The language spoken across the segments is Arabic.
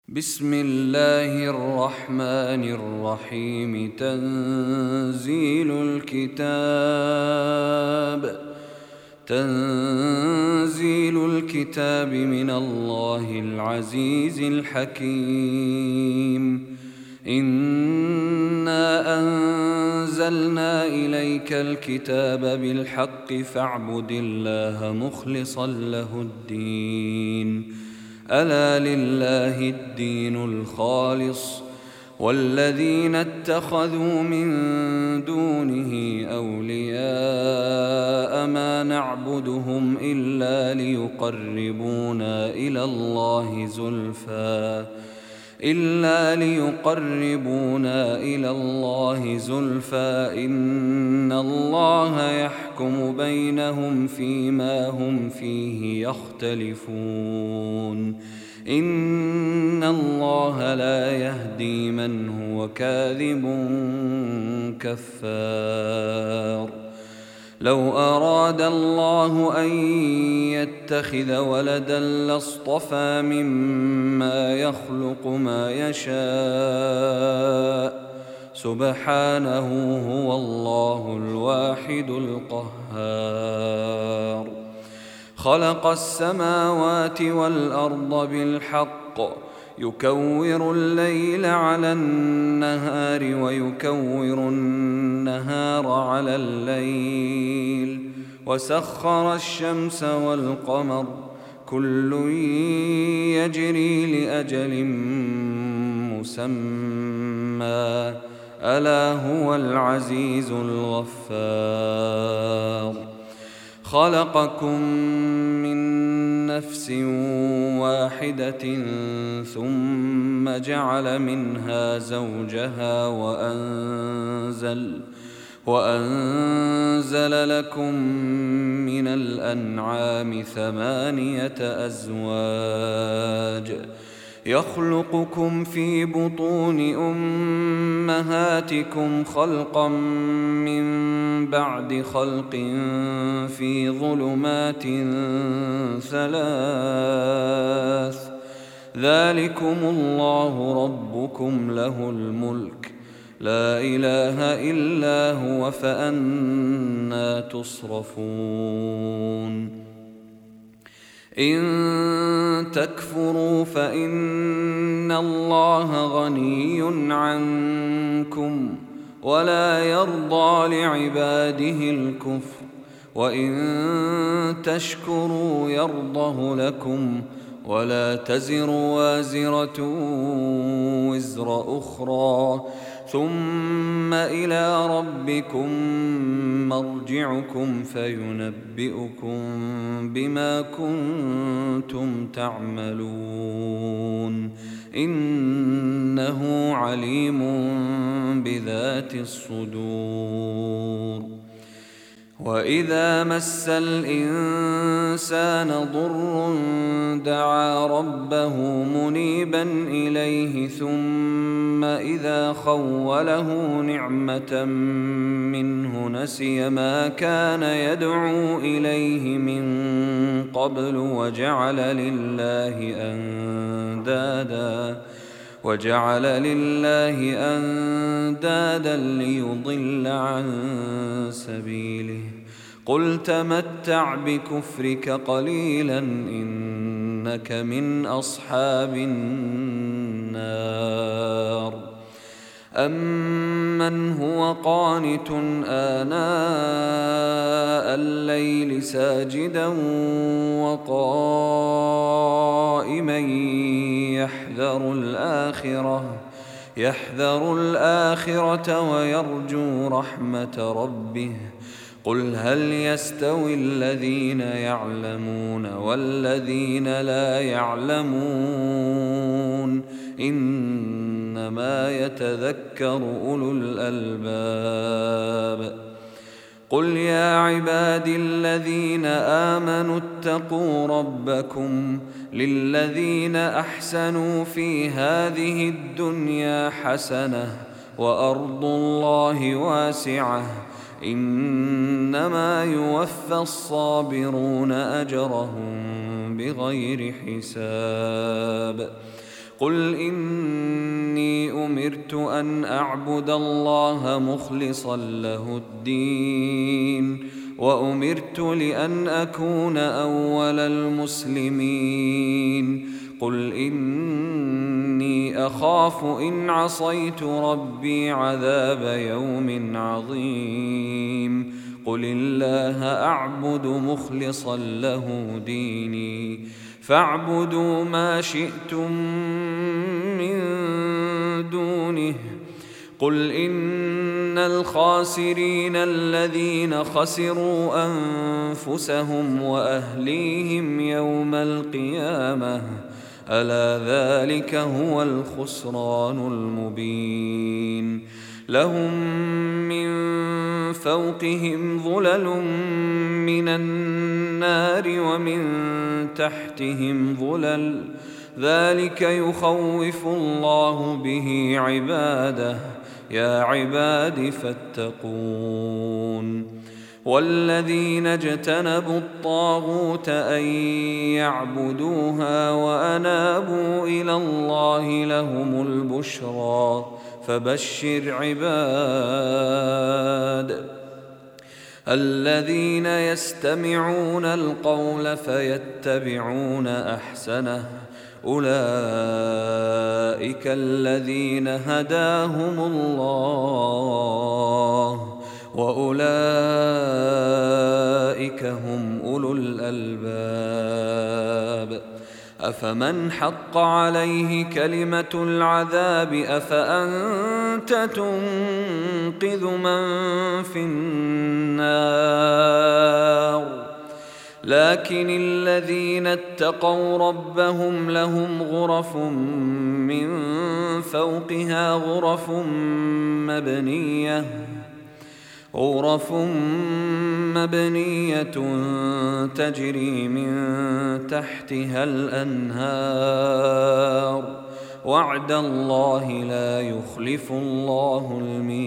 بسم الله الرحمن الرحيم. تنزيل الكتاب من الله العزيز الحكيم. إنا أنزلنا إليك الكتاب بالحق فاعبد الله مخلصا له الدين. ألا لله الدين الخالص، والذين اتخذوا من دونه أولياء ما نعبدهم إلا ليقربونا إلى الله زلفى إن الله يحكم بينهم فيما هم فيه يختلفون. إن الله لا يهدي من هو كاذب كفار. لو أراد الله أن يتخذ ولدا لاصطفى مما يخلق ما يشاء، سبحانه هو الله الواحد القهار. خلق السماوات والأرض بالحق، يكور الليل على النهار ويكور النهار على الليل، وسخر الشمس والقمر، كل يجري لأجل مسمى، ألا هو العزيز الغفار. خلقكم من نفس واحدة ثم جعل منها زوجها وأنزل لكم من الأنعام 8 أزواج، يخلقكم في بطون أمهاتكم خلقا من بعد خلق في ظلمات 3، ذلكم الله ربكم له الملك، لا إله إلا هو، فأنى تصرفون. إن تكفروا فإن الله غني عنكم ولا يرضى لعباده الكفر، وإن تشكروا يرضه لكم، ولا تزر وازرة وزر أخرى، ثم إلى ربكم مرجعكم فينبئكم بما كنتم تعملون، إنه عليم بذات الصدور. وإذا مس الإنسان ضر دعا ربه منيبا إليه، ثم إذا خوله نعمة منه نسي ما كان يدعو إليه من قبل وجعل لله أندادا ليضل عن سبيله. قل تمتع بكفرك قليلا إنك من أصحاب النار. أمن هو قانت آناء الليل ساجدا وقائما يحذر الآخرة ويرجو رحمة ربه. قل هل يستوي الذين يعلمون والذين لا يعلمون؟ إنما يتذكر أولو الألباب. قل يا عبادي الذين آمنوا اتقوا ربكم، للذين أحسنوا في هذه الدنيا حسنة، وأرض الله واسعة، إنما يوفى الصابرون أجرهم بغير حساب. قل إني أمرت أن أعبد الله مخلصا له الدين وأمرت لأن أكون أول المسلمين قل إني أخاف إن عصيت ربي عذاب يوم عظيم قل الله أعبد مخلصا له ديني فاعبدوا ما شئتم من دونه قل إن الخاسرين الذين خسروا أنفسهم وأهليهم يوم القيامة ألا ذلك هو الخسران المبين لهم من فوقهم ظلل من النار ومن تحتهم ظلل ذلك يخوف الله به عباده يا عباد فاتقون والذين اجتنبوا الطاغوت أن يعبدوها وأنابوا إلى الله لهم البشرى فبشر عباد الذين يستمعون القول فيتبعون أحسنه أولئك الذين هداهم الله وأولئك هم أولو الألباب أفمن حق عليه كلمة العذاب أفأنت تنقذ من في النار لكن الذين اتقوا ربهم لهم غرف من فوقها غرف مبنية تجري من تحتها الأنهار وعد الله لا يخلف الله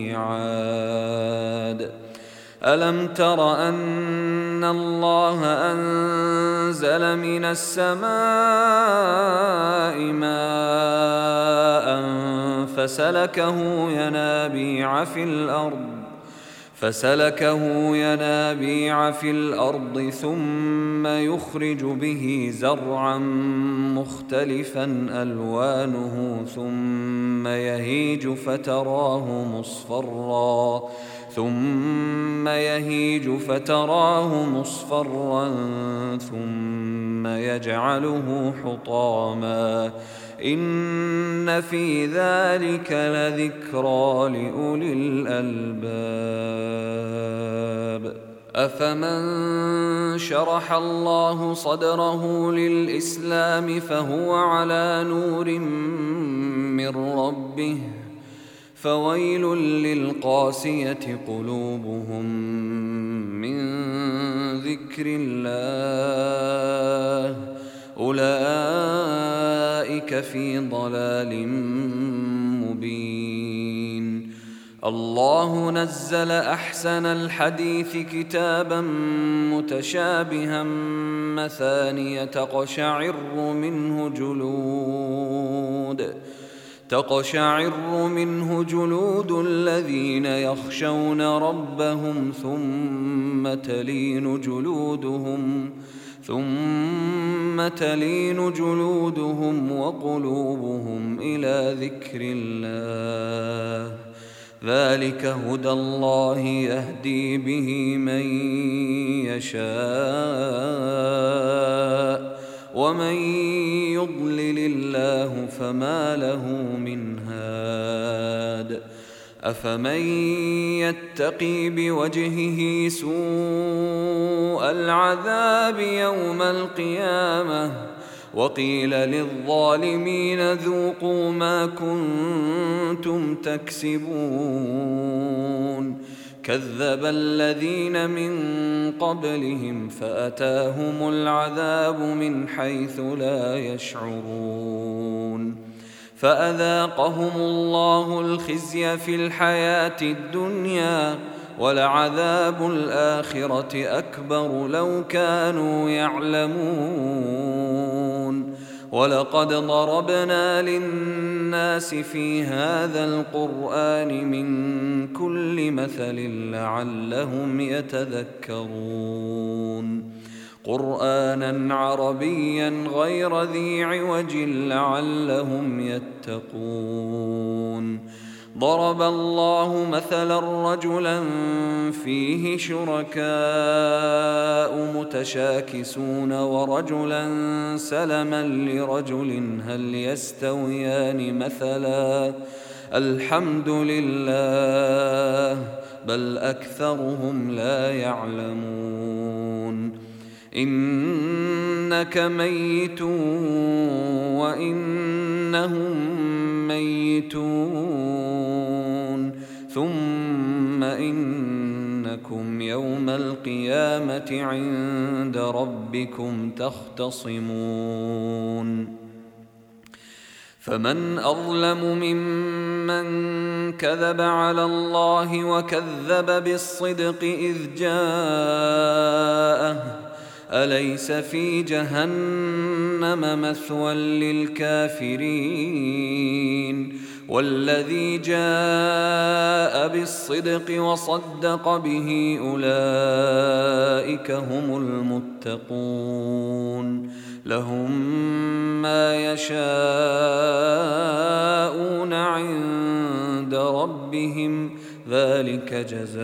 الميعاد ألم تر أن الله أنزل من السماء ماء فسلكه ينابيع في الأرض ثم يخرج به زرعا مختلفا ألوانه ثم يهيج فتراه مصفرا ثم يجعله حطاما إن في ذلك لذكرى لأولي الألباب أفمن شرح الله صدره للإسلام فهو على نور من ربه فويل للقاسية قلوبهم من ذكر الله أولئك في ضلال مبين الله نزل أحسن الحديث كتابا متشابها مثانية تقشعر منه جلود الذين يخشون ربهم ثم تلين جلودهم وقلوبهم إلى ذكر الله ذلك هدى الله يهدي به من يشاء ومن يضلل الله فما له من هاد أفمن يتقي بوجهه سوء العذاب يوم القيامة وقيل للظالمين ذوقوا ما كنتم تكسبون كذب الذين من قبلهم فأتاهم العذاب من حيث لا يشعرون فأذاقهم الله الخزي في الحياة الدنيا ولعذاب الآخرة أكبر لو كانوا يعلمون ولقد ضربنا للناس في هذا القرآن من كل مثل لعلهم يتذكرون قرآنا عربيا غير ذي عوج لعلهم يتقون ضرب الله مثلا رجلا فيه شركاء متشاكسون ورجلا سلما لرجل هل يستويان مثلا الحمد لله بل أكثرهم لا يعلمون إنك ميت وإنهم ميتون ثم إنكم يوم القيامة عند ربكم تختصمون فمن أظلم ممن كذب على الله وكذب بالصدق إذ جاءه أليس في جهنم مثوى للكافرين والذي جاء بالصدق وصدق به أولئك هم المتقون لهم ما يشاءون عند ربهم ذلك جزاء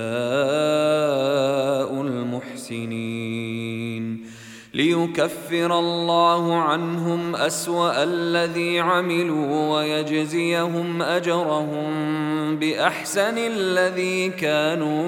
المحسنين ليكفر الله عنهم أسوأ الذي عملوا ويجزيهم أجرهم بأحسن الذي كانوا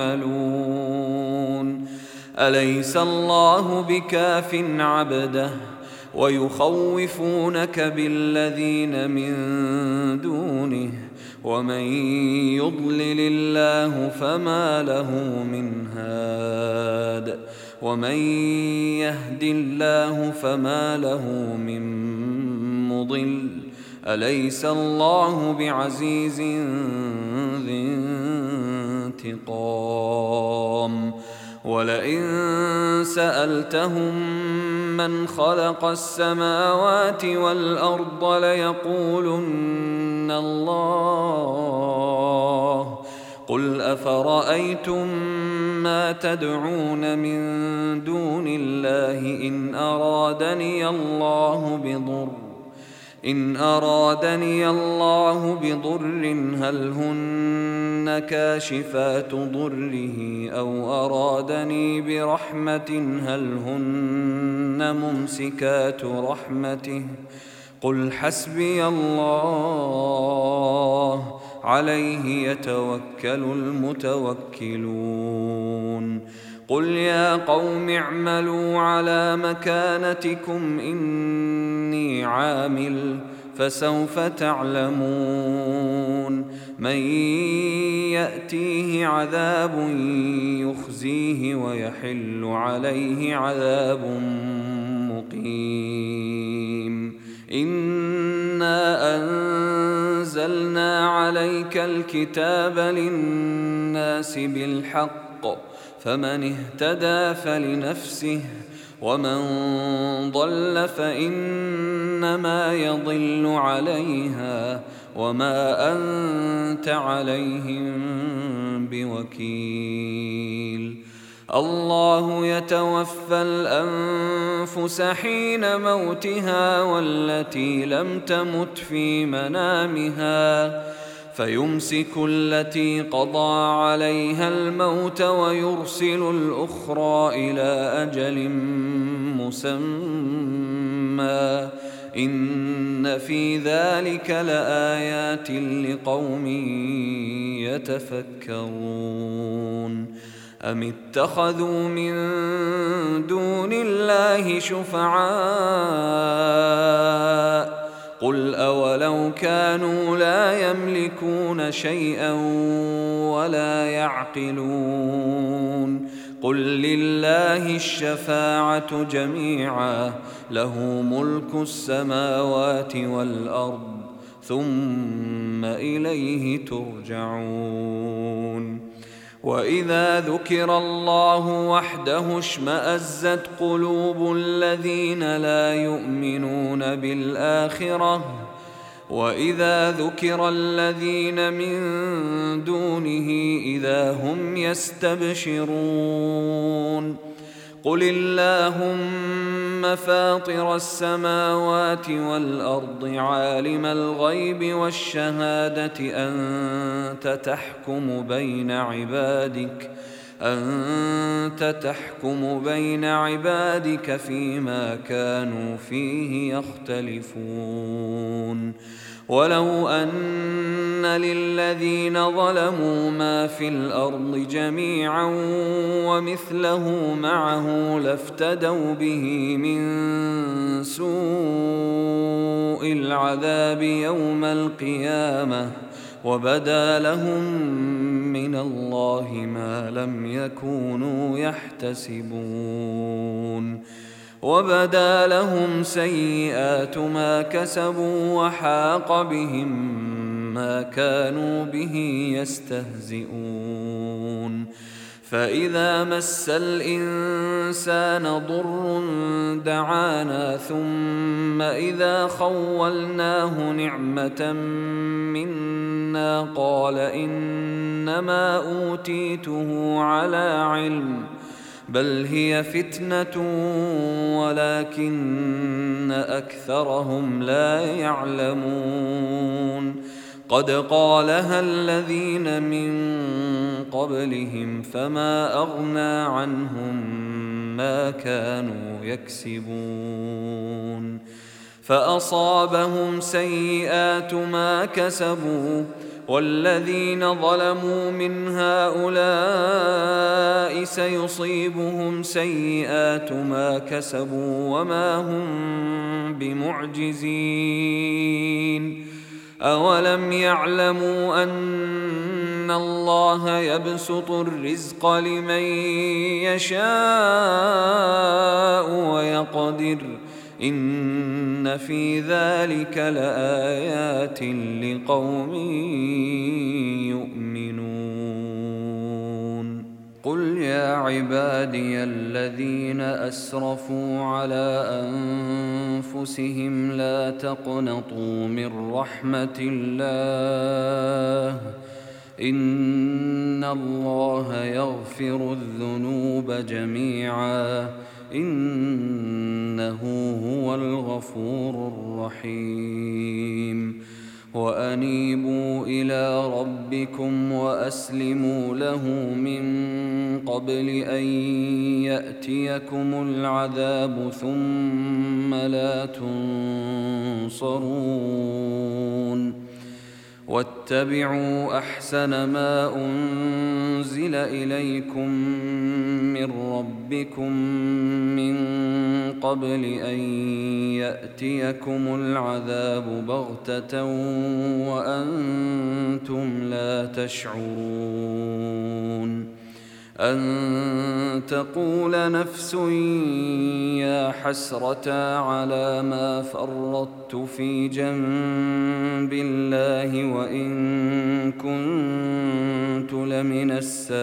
يعملون أليس الله بكاف عبده ويخوفونك بالذين من دونه ومن يضلل الله فما له من هاد ومن يهد الله فما له من مضل أليس الله بعزيز ذي انتقام ولئن سألتهم من خلق السماوات والأرض ليقولن الله قل أفرأيتم ما تدعون من دون الله إن أرادني الله بضر هل هن كاشفات ضره أو أرادني برحمة هل هن ممسكات رحمته قل حسبي الله عليه يتوكل المتوكلون قل يا قوم اعملوا على مكانتكم إني عامل فسوف تعلمون من يأتيه عذاب يخزيه ويحل عليه عذاب مقيم إنا أنزلنا عليك الكتاب للناس بالحق فمن اهتدى فلنفسه ومن ضل فإنما يضل عليها وما أنت عليهم بوكيل الله يتوفى الأنفس حين موتها والتي لم تمت في منامها فيمسك التي قضى عليها الموت ويرسل الأخرى إلى أجل مسمى إن في ذلك لآيات لقوم يتفكرون أم اتخذوا من دون الله شفعاء قل أولو كانوا لا يملكون شيئا ولا يعقلون قل لله الشفاعة جميعا له ملك السماوات والأرض ثم إليه ترجعون وإذا ذكر الله وحده اشمأزت قلوب الذين لا يؤمنون بالآخرة وإذا ذكر الذين من دونه إذا هم يستبشرون قل اللهم فاطر السماوات والأرض عالم الغيب والشهادة أنت تحكم بين عبادك فيما كانوا فيه يختلفون ولو أن للذين ظلموا ما في الأرض جميعا ومثله معه لافتدوا به من سوء العذاب يوم القيامة وبدا لهم من الله ما لم يكونوا يحتسبون وبدا لهم سيئات ما كسبوا وحاق بهم ما كانوا به يستهزئون فإذا مس الإنسان ضر دعانا ثم إذا خولناه نعمة منا قال إنما أوتيته على علم بل هي فتنة ولكن أكثرهم لا يعلمون قد قالها الذين من قبلهم فما أغنى عنهم ما كانوا يكسبون فأصابهم سيئات ما كسبوا والذين ظلموا من هؤلاء سيصيبهم سيئات ما كسبوا وما هم بمعجزين أولم يعلموا أن الله يبسط الرزق لمن يشاء ويقدر إن في ذلك لآيات لقوم يؤمنون قل يا عبادي الذين أسرفوا على أنفسهم لا تقنطوا من رحمة الله إن الله يغفر الذنوب جميعا إنه هو الغفور الرحيم وأنيبوا إلى ربكم وأسلموا له من قبل أن يأتيكم العذاب ثم لا تنصرون واتبعوا أحسن ما أنزل إليكم من ربكم من قبل أن يأتيكم العذاب بغتة وأنتم لا تشعرون أن تقول نفس يا حسرة على ما فرطت في جنب الله وإن كنت لمن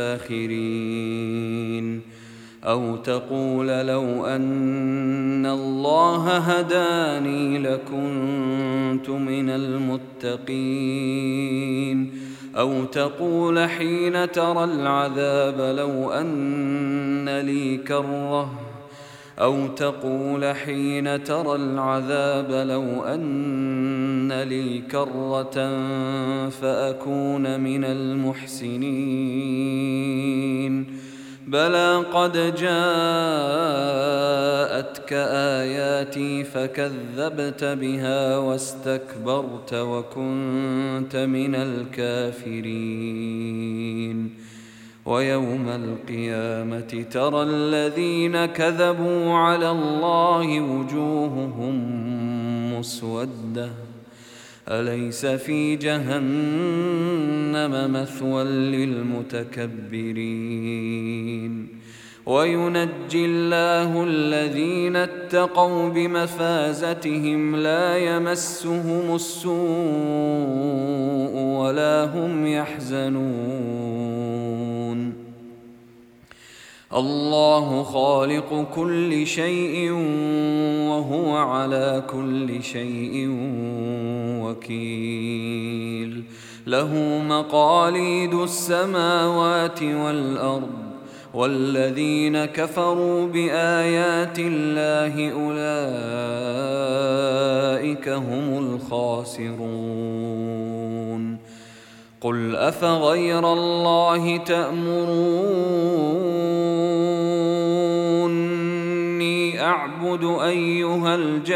الساخرين أو تقول لو أن الله هداني لكنت من المتقين أو تقول حين ترى العذاب لو أن لي كرة فأكون من المحسنين بلى قد جاءتك آياتي فكذبت بها واستكبرت وكنت من الكافرين ويوم القيامة ترى الذين كذبوا على الله وجوههم مسودة أليس في جهنم مثوى للمتكبرين وينجي الله الذين اتقوا بمفازتهم لا يمسهم السوء ولا هم يحزنون الله خالق كل شيء وهو على كل شيء وكيل. له مقاليد السماوات والأرض، والذين كفروا بآيات الله أولئك هم الخاسرون. قل أفغير الله تأمروني أعبد أيها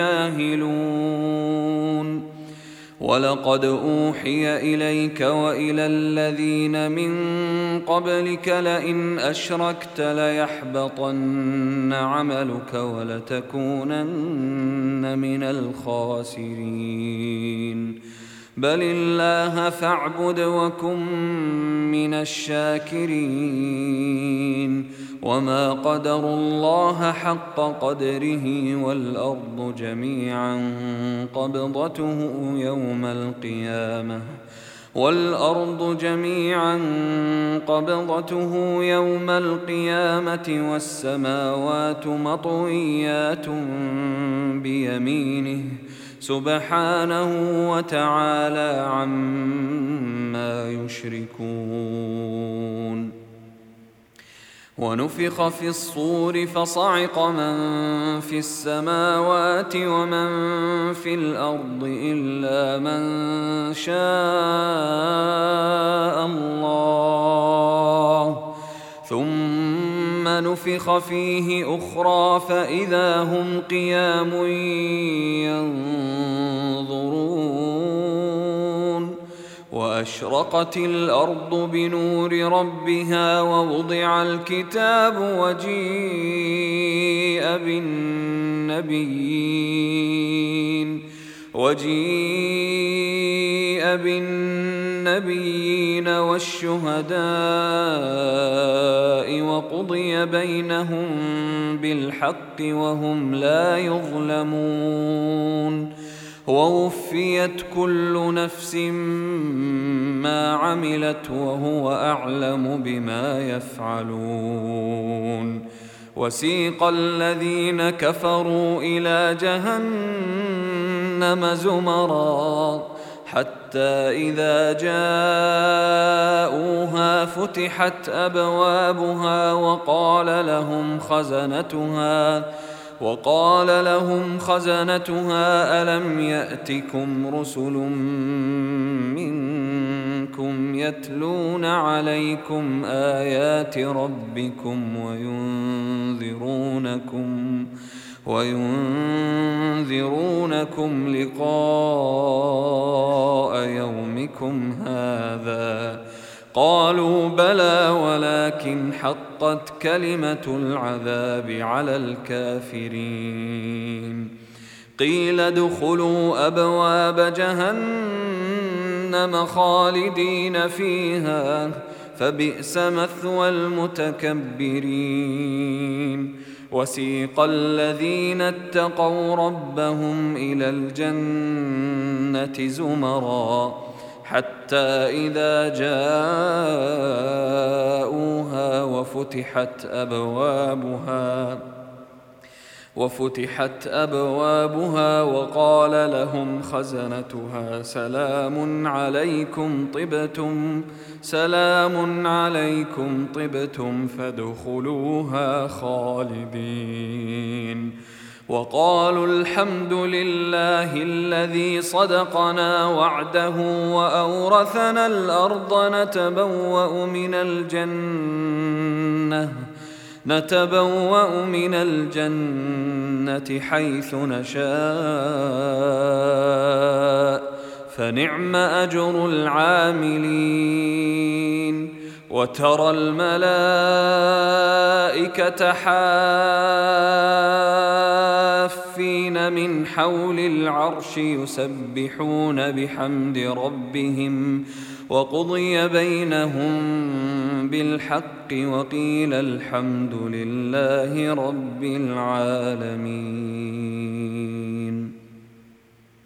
الجاهلون؟ ولقد أوحي إليك وإلى الذين من قبلك لئن أشركت ليحبطن عملك ولتكونن من الخاسرين. بل الله فاعبد وكن من الشاكرين. وما قدروا الله حق قدره والأرض جميعا قبضته يوم القيامة والسماوات مطويات بيمينه سبحانه وتعالى عما يشركون. ونفخ في الصور فصعق من في السماوات ومن في الأرض إلا من شاء الله، ثم نفخ فيه أخرى فإذا هم قيام ينظرون. وأشرقت الأرض بنور ربها ووضع الكتاب وجيء بالنبيين والشهداء وقضي بينهم بالحق وهم لا يظلمون. ووفيت كل نفس ما عملت وهو أعلم بما يفعلون. وسيق الذين كفروا إلى جهنم زمرا حتى إذا جاءوها فتحت أبوابها وقال لهم خزنتها ألم يأتكم رسل منكم يتلون عليكم آيات ربكم وينذرونكم لقاء يومكم هذا؟ قالوا بلى ولكن حقت كلمة العذاب على الكافرين. قيل ادخلوا أبواب جهنم خالدين فيها فبئس مثوى المتكبرين. وسيق الذين اتقوا ربهم إلى الجنة زمرا حتى إذا جاءوها وفتحت أبوابها وقال لهم خزنتها سلام عليكم طبتم فادخلوها خالدين. وقالوا الحمد لله الذي صدقنا وعده وأورثنا الأرض نتبوأ من الجنة حيث نشاء فنعم أجر العاملين. وترى الملائكة حافين من حول العرش يسبحون بحمد ربهم وقضي بينهم بالحق وقيل الحمد لله رب العالمين.